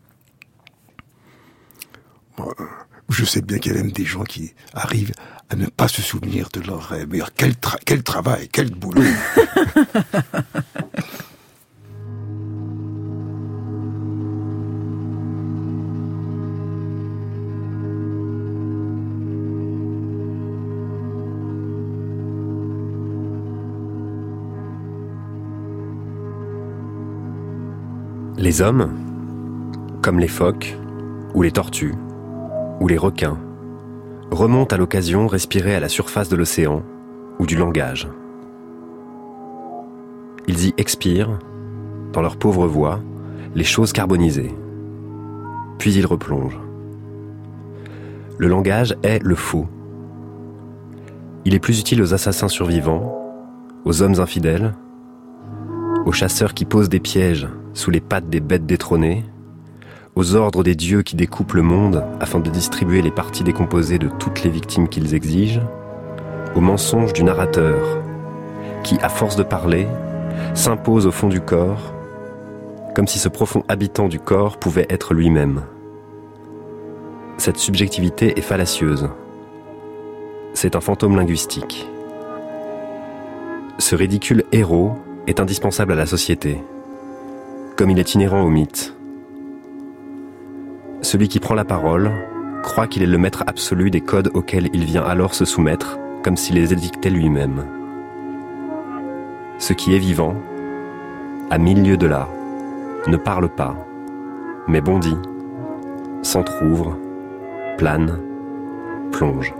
Je sais bien qu'il y a même des gens qui arrivent à ne pas se souvenir de leurs rêves. Mais quel travail, quel boulot. Les hommes, comme les phoques, ou les tortues, ou les requins, remontent à l'occasion respirer à la surface de l'océan ou du langage. Ils y expirent, dans leur pauvre voix, les choses carbonisées. Puis ils replongent. Le langage est le faux. Il est plus utile aux assassins survivants, aux hommes infidèles, aux chasseurs qui posent des pièges sous les pattes des bêtes détrônées, aux ordres des dieux qui découpent le monde afin de distribuer les parties décomposées de toutes les victimes qu'ils exigent, aux mensonges du narrateur qui, à force de parler, s'impose au fond du corps, comme si ce profond habitant du corps pouvait être lui-même. Cette subjectivité est fallacieuse. C'est un fantôme linguistique. Ce ridicule héros est indispensable à la société, comme il est inhérent au mythe. Celui qui prend la parole croit qu'il est le maître absolu des codes auxquels il vient alors se soumettre, comme s'il les édictait lui-même. Ce qui est vivant, à 1000 lieues de là, ne parle pas, mais bondit, s'entr'ouvre, plane, plonge.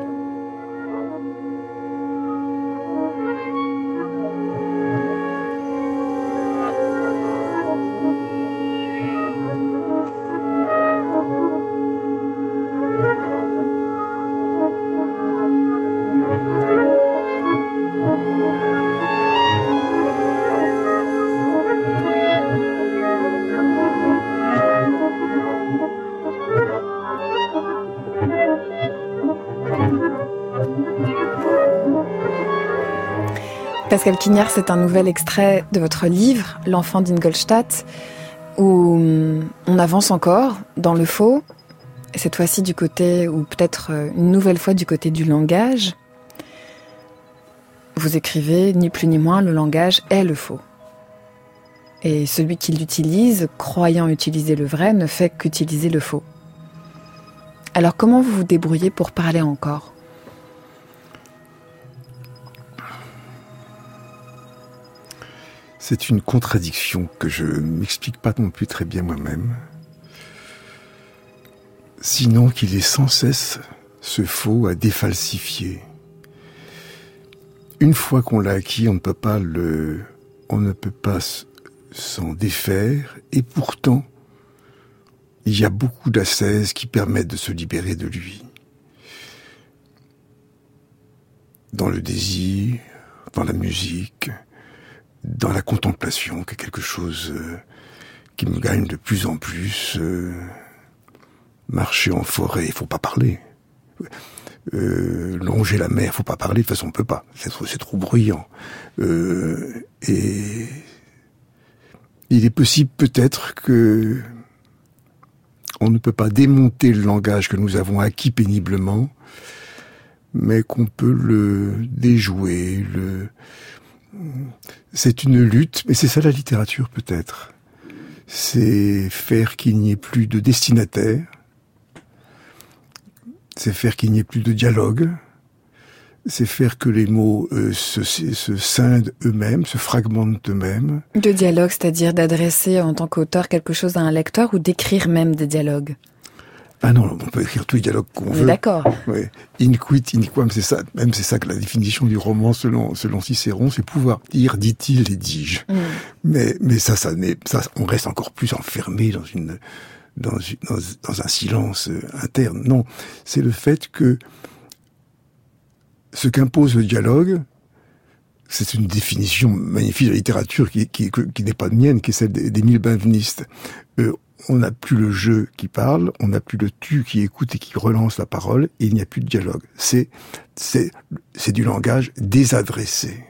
Pascal Quignard, c'est un nouvel extrait de votre livre, L'enfant d'Ingolstadt, où on avance encore dans le faux, et cette fois-ci du côté, ou peut-être une nouvelle fois du côté du langage. Vous écrivez, ni plus ni moins, le langage est le faux. Et celui qui l'utilise, croyant utiliser le vrai, ne fait qu'utiliser le faux. Alors comment vous vous débrouillez pour parler encore ? C'est une contradiction que je ne m'explique pas non plus très bien moi-même. Sinon qu'il est sans cesse ce faux à défalsifier. Une fois qu'on l'a acquis, on ne peut pas s'en défaire, et pourtant, il y a beaucoup d'ascèses qui permettent de se libérer de lui. Dans le désir, dans la musique, dans la contemplation, qui est quelque chose qui me gagne de plus en plus. Marcher en forêt, il faut pas parler. Longer la mer, faut pas parler, de toute façon on peut pas, c'est trop bruyant. Et il est possible peut-être que on ne peut pas démonter le langage que nous avons acquis péniblement, mais qu'on peut le déjouer, c'est une lutte, mais c'est ça la littérature peut-être. C'est faire qu'il n'y ait plus de destinataire, c'est faire qu'il n'y ait plus de dialogue, c'est faire que les mots se scindent eux-mêmes, se fragmentent eux-mêmes. De dialogue, c'est-à-dire d'adresser en tant qu'auteur quelque chose à un lecteur ou d'écrire même des dialogues? Ah non, on peut écrire tous les dialogues qu'on veut. D'accord. Ouais. In quid, in quam, c'est ça. Même c'est ça que la définition du roman selon Cicéron, c'est pouvoir dire, dit-il et dis-je. Mais ça, on reste encore plus enfermé dans un silence interne. Non, c'est le fait que ce qu'impose le dialogue, c'est une définition magnifique de la littérature qui n'est pas mienne, qui est celle d'Émile Benveniste. On n'a plus le je qui parle, on n'a plus le tu qui écoute et qui relance la parole, et il n'y a plus de dialogue. C'est du langage désadressé.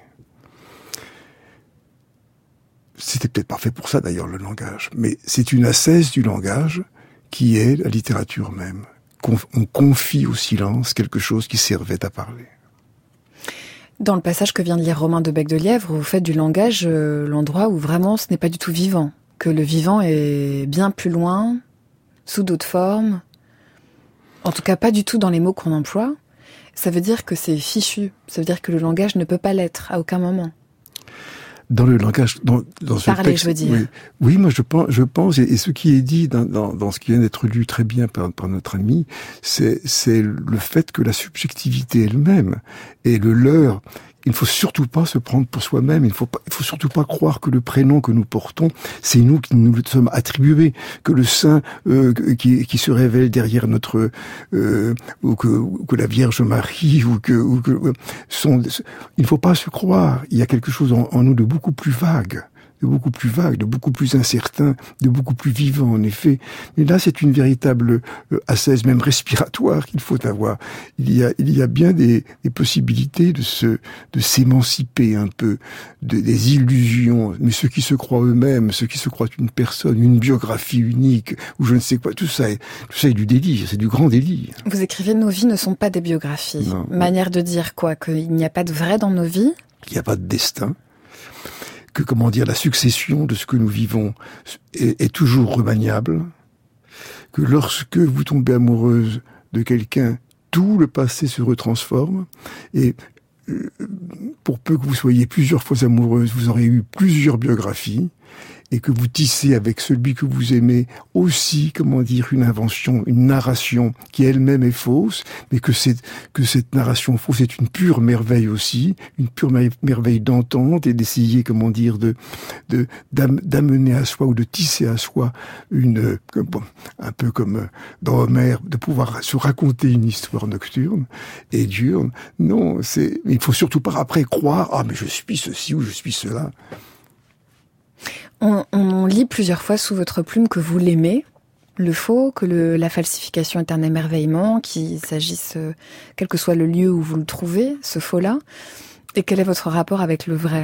C'était peut-être pas fait pour ça d'ailleurs, le langage, mais c'est une ascèse du langage qui est la littérature même. On confie au silence quelque chose qui servait à parler. Dans le passage que vient de lire Romain de Bec de Lièvre, vous faites du langage l'endroit où vraiment ce n'est pas du tout vivant, que le vivant est bien plus loin, sous d'autres formes, en tout cas pas du tout dans les mots qu'on emploie. Ça veut dire que c'est fichu, ça veut dire que le langage ne peut pas l'être à aucun moment. Dans le langage, dans ce Parler, texte, je veux dire. Oui, moi je pense, et ce qui est dit dans ce qui vient d'être lu très bien par notre ami, c'est le fait que la subjectivité elle-même et le leurre, il ne faut surtout pas se prendre pour soi-même, il faut surtout pas croire que le prénom que nous portons, c'est nous qui nous le sommes attribués, que le saint qui se révèle derrière notre ou que la Vierge Marie il ne faut pas se croire, il y a quelque chose en nous de beaucoup plus vague, de beaucoup plus incertain, de beaucoup plus vivant en effet. Mais là, c'est une véritable ascèse même respiratoire qu'il faut avoir. Il y a bien des possibilités de s'émanciper un peu des illusions. Mais ceux qui se croient eux-mêmes, ceux qui se croient une personne, une biographie unique, ou je ne sais quoi, tout ça est du délire, c'est du grand délire. Vous écrivez « Nos vies ne sont pas des biographies ». Manière de dire quoi? Qu'il n'y a pas de vrai dans nos vies? Il n'y a pas de destin. Que, la succession de ce que nous vivons est toujours remaniable, que lorsque vous tombez amoureuse de quelqu'un, tout le passé se retransforme, et pour peu que vous soyez plusieurs fois amoureuse, vous aurez eu plusieurs biographies, et que vous tissez avec celui que vous aimez aussi, une invention, une narration qui elle-même est fausse, mais que cette narration fausse est une pure merveille aussi, une pure merveille d'entente et d'essayer, d'amener à soi ou de tisser à soi un peu comme dans Homère, de pouvoir se raconter une histoire nocturne et diurne. Non, il faut surtout pas après croire, mais je suis ceci ou je suis cela. On lit plusieurs fois sous votre plume que vous l'aimez, le faux, que la falsification est un émerveillement, qu'il s'agisse, quel que soit le lieu où vous le trouvez, ce faux-là. Et quel est votre rapport avec le vrai ?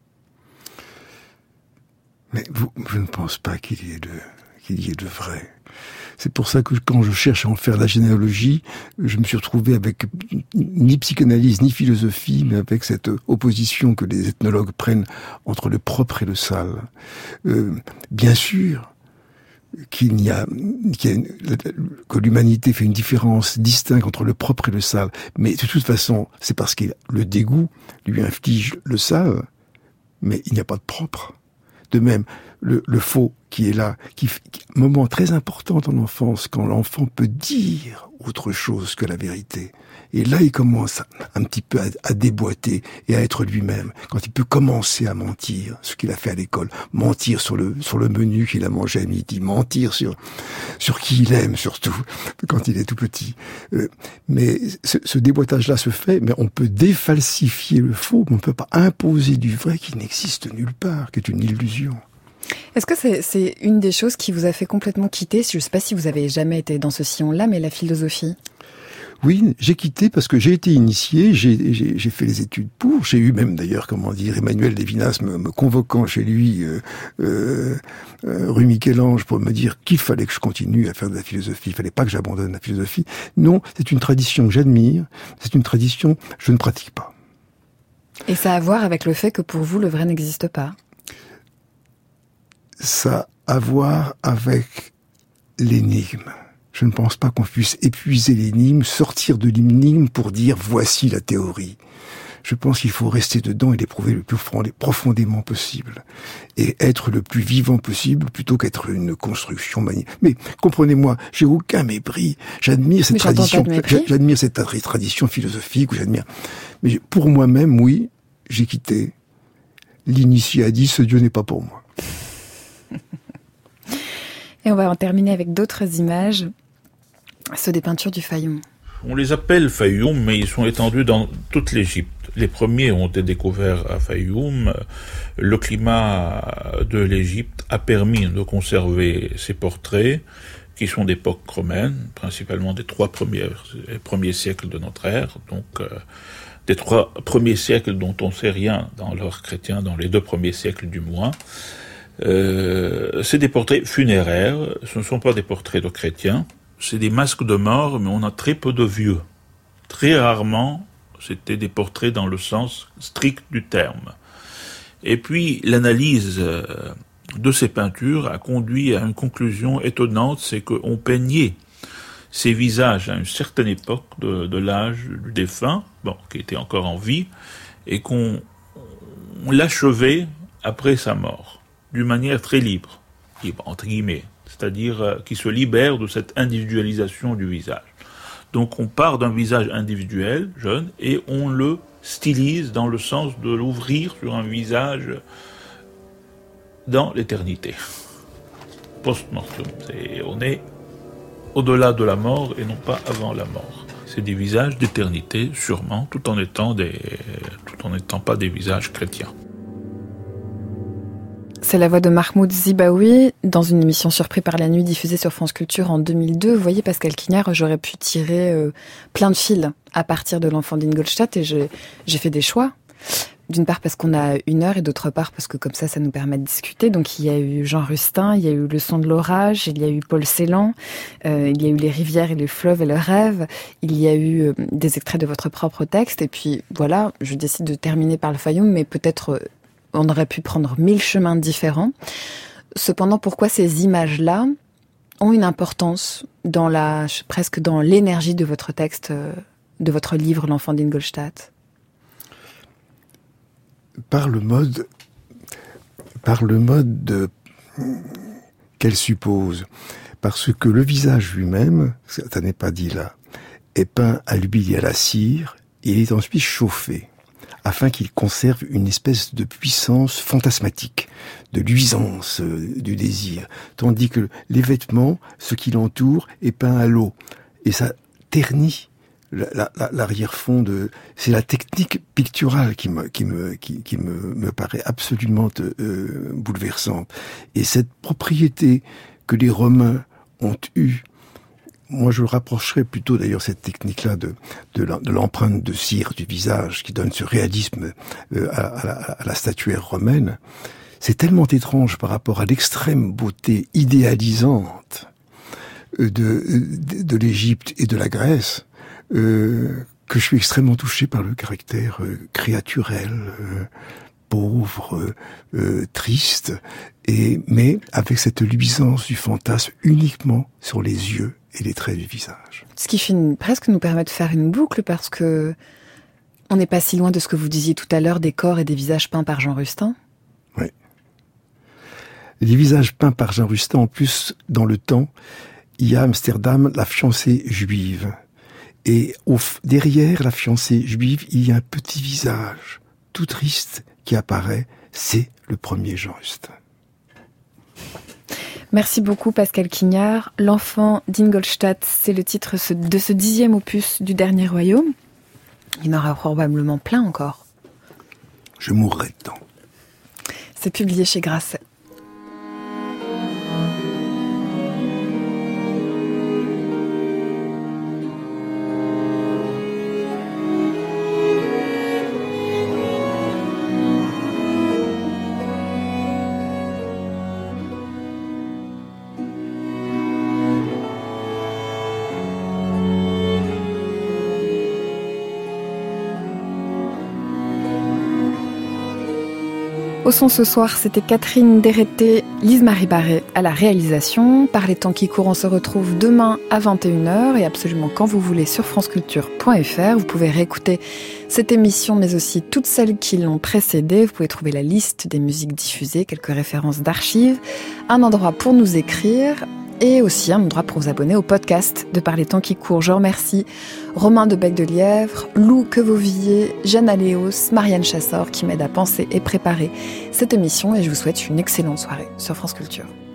Mais je ne pense pas qu'il y ait de vrai. C'est pour ça que quand je cherche à en faire la généalogie, je me suis retrouvé avec ni psychanalyse ni philosophie, mais avec cette opposition que les ethnologues prennent entre le propre et le sale. Bien sûr que l'humanité fait une différence distincte entre le propre et le sale, mais de toute façon, c'est parce que le dégoût lui inflige le sale, mais il n'y a pas de propre. De même, le faux qui est là, moment très important dans l'enfance, quand l'enfant peut dire autre chose que la vérité. Et là, il commence un petit peu à déboîter et à être lui-même. Quand il peut commencer à mentir, ce qu'il a fait à l'école, mentir sur le menu qu'il a mangé à midi, mentir sur qui il aime surtout, quand il est tout petit. Mais ce déboîtage-là se fait, mais on peut défalsifier le faux, mais on ne peut pas imposer du vrai qui n'existe nulle part, qui est une illusion. Est-ce que c'est une des choses qui vous a fait complètement quitter, je ne sais pas si vous avez jamais été dans ce sillon-là, mais la philosophie ? Oui, j'ai quitté parce que j'ai été initié, j'ai fait les études pour, j'ai eu même d'ailleurs, Emmanuel Lévinas me convoquant chez lui, rue Michel-Ange, pour me dire qu'il fallait que je continue à faire de la philosophie, il fallait pas que j'abandonne la philosophie. Non, c'est une tradition que j'admire, c'est une tradition que je ne pratique pas. Et ça a à voir avec le fait que pour vous, le vrai n'existe pas ? Ça a à voir avec l'énigme. Je ne pense pas qu'on puisse épuiser l'énigme, sortir de l'énigme pour dire voici la théorie. Je pense qu'il faut rester dedans et l'éprouver le plus profondément possible. Et être le plus vivant possible plutôt qu'être une construction magnifique. Mais comprenez-moi, j'ai aucun mépris. J'admire cette tradition. J'admire cette tradition philosophique. Mais pour moi-même, oui, j'ai quitté. L'initié a dit ce Dieu n'est pas pour moi. Et on va en terminer avec d'autres images, ceux des peintures du Fayoum. On les appelle Fayoum, mais ils sont étendus dans toute l'Égypte. Les premiers ont été découverts à Fayoum. Le climat de l'Égypte a permis de conserver ces portraits, qui sont d'époque romaine, principalement des premiers siècles de notre ère, donc des 3 premiers siècles dont on ne sait rien dans l'art chrétien, dans les 2 premiers siècles du moins. C'est des portraits funéraires, ce ne sont pas des portraits de chrétiens, c'est des masques de mort, mais on a très peu de vieux. Très rarement, c'était des portraits dans le sens strict du terme. Et puis, l'analyse de ces peintures a conduit à une conclusion étonnante, c'est qu'on peignait ces visages à une certaine époque de l'âge du défunt, qui était encore en vie, et qu'on l'achevait après sa mort, d'une manière très libre, entre guillemets, c'est-à-dire qui se libère de cette individualisation du visage. Donc on part d'un visage individuel, jeune, et on le stylise dans le sens de l'ouvrir sur un visage dans l'éternité. Post-mortem, on est au-delà de la mort et non pas avant la mort. C'est des visages d'éternité, sûrement, tout en n'étant pas des visages chrétiens. C'est la voix de Mahmoud Zibaoui dans une émission Surpris par la nuit diffusée sur France Culture en 2002. Vous voyez, Pascal Quignard, j'aurais pu tirer plein de fils à partir de l'enfant d'Ingolstadt et j'ai fait des choix. D'une part parce qu'on a 1 heure et d'autre part parce que comme ça nous permet de discuter. Donc il y a eu Jean Rustin, il y a eu Le son de l'orage, il y a eu Paul Celan, il y a eu Les rivières et les fleuves et le rêve, il y a eu des extraits de votre propre texte. Et puis voilà, je décide de terminer par le Fayoum, mais peut-être on aurait pu prendre 1000 chemins différents. Cependant, pourquoi ces images-là ont une importance presque dans l'énergie de votre texte, de votre livre L'enfant d'Ingolstadt ? Par le mode qu'elle suppose. Parce que le visage lui-même, ça n'est pas dit là, est peint à l'huile et à la cire, et il est ensuite chauffé, afin qu'il conserve une espèce de puissance fantasmatique, de luisance du désir. Tandis que les vêtements, ce qui l'entoure, est peint à l'eau. Et ça ternit l'arrière-fond c'est la technique picturale qui me paraît absolument bouleversante. Et cette propriété que les Romains ont eue Moi, je rapprocherais plutôt d'ailleurs cette technique-là de l'empreinte de cire du visage qui donne ce réalisme à la statuaire romaine. C'est tellement étrange par rapport à l'extrême beauté idéalisante de l'Égypte et de la Grèce que je suis extrêmement touché par le caractère créaturel, pauvre, triste, mais avec cette luisance du fantasme uniquement sur les yeux et les traits du visage. Ce qui finit presque nous permet de faire une boucle parce que on n'est pas si loin de ce que vous disiez tout à l'heure des corps et des visages peints par Jean Rustin. Oui. Les visages peints par Jean Rustin, en plus, dans le temps, il y a à Amsterdam la fiancée juive. Et derrière la fiancée juive, il y a un petit visage tout triste qui apparaît. C'est le premier Jean Rustin. Merci beaucoup Pascal Quignard. L'enfant d'Ingolstadt, c'est le titre de ce 10e opus du Dernier Royaume. Il y en aura probablement plein encore. Je mourrai dedans. C'est publié chez Grasset. Au son ce soir, c'était Catherine Dérété, Lise-Marie Barré à la réalisation. Par les temps qui courent, on se retrouve demain à 21h et absolument quand vous voulez sur franceculture.fr. Vous pouvez réécouter cette émission, mais aussi toutes celles qui l'ont précédée. Vous pouvez trouver la liste des musiques diffusées, quelques références d'archives, un endroit pour nous écrire et aussi un endroit pour vous abonner au podcast de Par les temps qui courent. Je remercie Romain de Bec-de-Lièvre, Lou Quevauvilliers, Jeanne Aléos, Marianne Chassor qui m'aident à penser et préparer cette émission et je vous souhaite une excellente soirée sur France Culture.